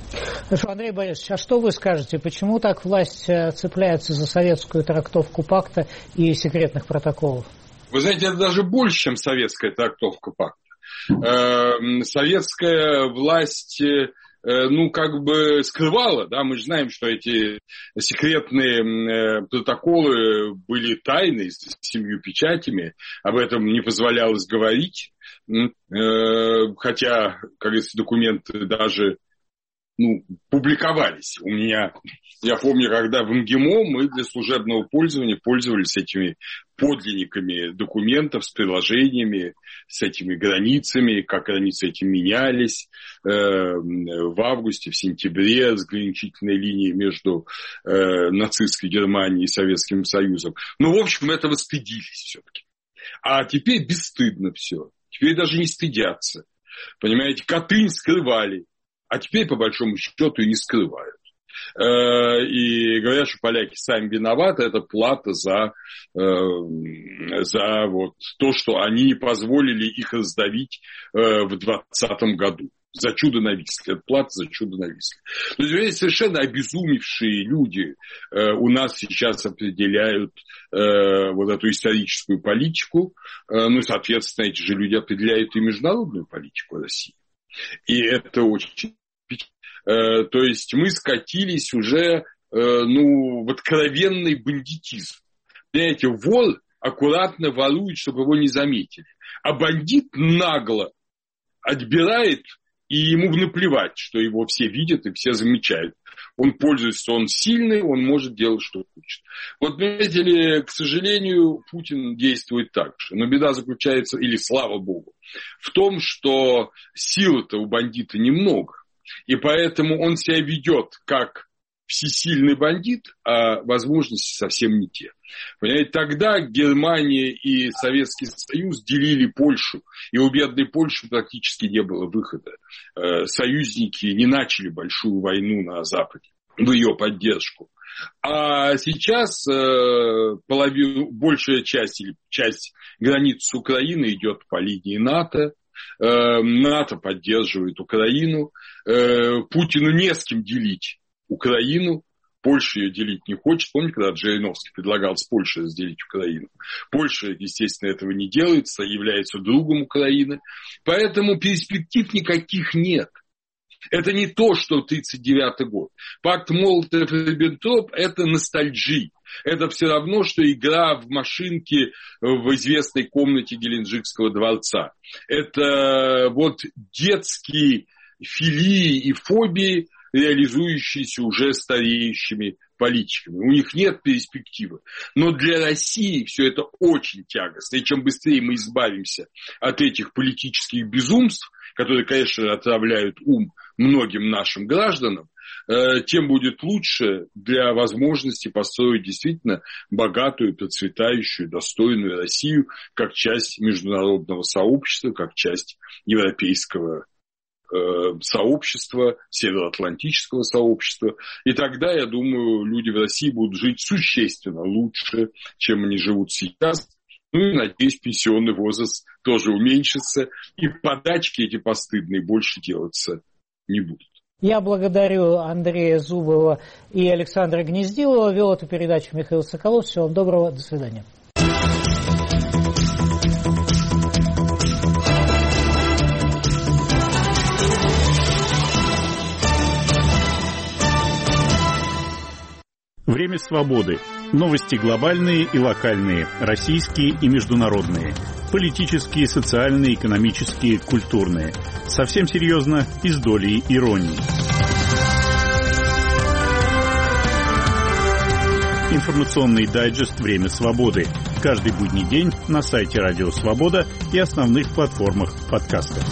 Хорошо, Андрей Борисович, а что вы скажете? Почему так власть цепляется за советскую трактовку пакта и секретных протоколов? Вы знаете, это даже больше, чем советская трактовка пакта. Советская власть, скрывала, да, мы же знаем, что эти секретные протоколы были тайны, с 7 печатями, об этом не позволялось говорить, хотя, как говорится, документы даже публиковались. Я помню, когда в МГИМО мы для служебного пользования пользовались этими подлинниками документов с приложениями, с этими границами, как границы эти менялись в августе, в сентябре, разграничительной линии между нацистской Германией и Советским Союзом. В общем, этого стыдились все-таки. А теперь бесстыдно все. Теперь даже не стыдятся. Понимаете, Катынь скрывали. А теперь, по большому счету, и не скрывают. И говорят, что поляки сами виноваты, это плата за то, что они не позволили их раздавить в 2020 году. За чудо на Висле. Это плата за чудо на Висле. То есть, совершенно обезумевшие люди у нас сейчас определяют эту историческую политику. Соответственно, эти же люди определяют и международную политику России. И это очень... То есть мы скатились уже в откровенный бандитизм. Понимаете, вор аккуратно ворует, чтобы его не заметили. А бандит нагло отбирает, и ему наплевать, что его все видят и все замечают. Он пользуется, он сильный, он может делать, что хочет. Понимаете ли, к сожалению, Путин действует так же. Но беда заключается, или слава богу, в том, что силы-то у бандита немного. И поэтому он себя ведет как всесильный бандит, а возможности совсем не те. Понимаете, тогда Германия и Советский Союз делили Польшу, и у бедной Польши практически не было выхода. Союзники не начали большую войну на Западе в ее поддержку. А сейчас большая часть или часть границ с Украиной идет по линии НАТО. НАТО поддерживает Украину. Путину не с кем делить Украину. Польша ее делить не хочет. Помните, когда Жириновский предлагал с Польшей разделить Украину? Польша, естественно, этого не делает, является другом Украины. Поэтому перспектив никаких нет. Это не то, что 1939 год. Пакт Молотов-Риббентроп – это ностальжия. Это все равно, что игра в машинки в известной комнате Геленджикского дворца. Это детские филии и фобии, реализующиеся уже стареющими политиками. У них нет перспективы. Но для России все это очень тягостно. И чем быстрее мы избавимся от этих политических безумств, которые, конечно, отравляют ум многим нашим гражданам, тем будет лучше для возможности построить действительно богатую, процветающую, достойную Россию как часть международного сообщества, как часть европейского сообщества, североатлантического сообщества. И тогда, я думаю, люди в России будут жить существенно лучше, чем они живут сейчас. И, надеюсь, пенсионный возраст тоже уменьшится, и подачки эти постыдные больше делаться не будут. Я благодарю Андрея Зубова и Александра Гнездилова. Вел эту передачу Михаил Соколов. Всего вам доброго. До свидания. Время свободы. Новости глобальные и локальные, российские и международные. Политические, социальные, экономические, культурные. Совсем серьезно и с долей иронии. Информационный дайджест «Время свободы». Каждый будний день на сайте Радио Свобода и основных платформах подкастов.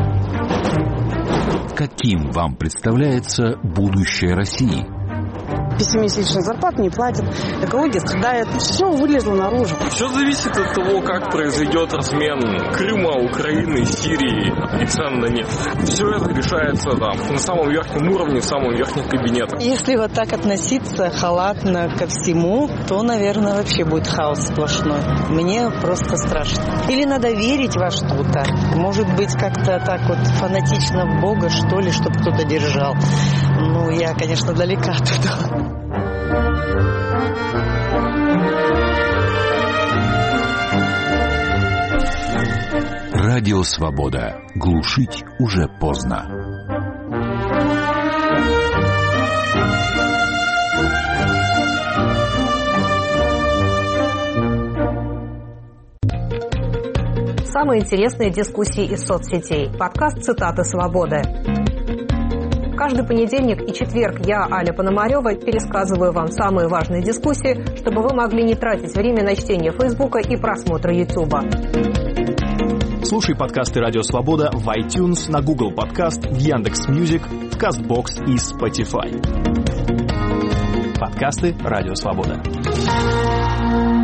Каким вам представляется будущее России? пессимистичная, зарплата не платят, экология страдает. Все вылезло наружу. Все зависит от того, как произойдет размен Крыма, Украины, Сирии и цен на нефть. Все это решается там, на самом верхнем уровне, в самом верхнем кабинете. Если вот так относиться халатно ко всему, то, наверное, вообще будет хаос сплошной. Мне просто страшно. Или надо верить во что-то. Может быть, как-то так вот фанатично в Бога, что ли, чтобы кто-то держал. Ну, я, конечно, далека оттуда. Радио «Свобода». Глушить уже поздно. Самые интересные дискуссии из соцсетей. Подкаст «Цитаты свободы». Каждый понедельник и четверг я, Аля Пономарева, пересказываю вам самые важные дискуссии, чтобы вы могли не тратить время на чтение Фейсбука и просмотра Ютуба. Слушай подкасты «Радио Свобода» в iTunes, на Google Подкаст, в Яндекс.Мьюзик, в Кастбокс и Spotify. Подкасты «Радио Свобода».